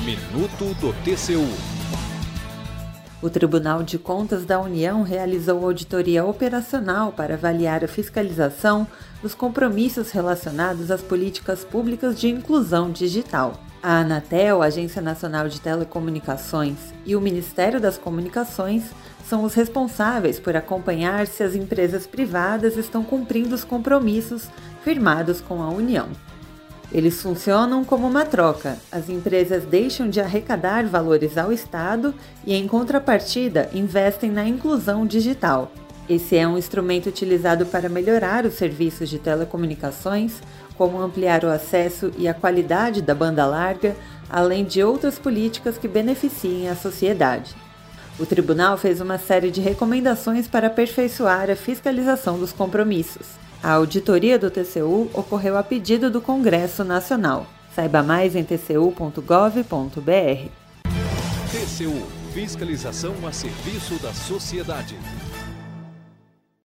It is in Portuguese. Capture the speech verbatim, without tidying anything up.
Minuto do T C U. O Tribunal de Contas da União realizou auditoria operacional para avaliar a fiscalização dos compromissos relacionados às políticas públicas de inclusão digital. A Anatel, Agência Nacional de Telecomunicações, e o Ministério das Comunicações são os responsáveis por acompanhar se as empresas privadas estão cumprindo os compromissos firmados com a União. Eles funcionam como uma troca. As empresas deixam de arrecadar valores ao Estado e, em contrapartida, investem na inclusão digital. Esse é um instrumento utilizado para melhorar os serviços de telecomunicações, como ampliar o acesso e a qualidade da banda larga, além de outras políticas que beneficiem a sociedade. O tribunal fez uma série de recomendações para aperfeiçoar a fiscalização dos compromissos. A auditoria do T C U ocorreu a pedido do Congresso Nacional. Saiba mais em t c u ponto gov ponto b r. T C U, fiscalização a serviço da sociedade.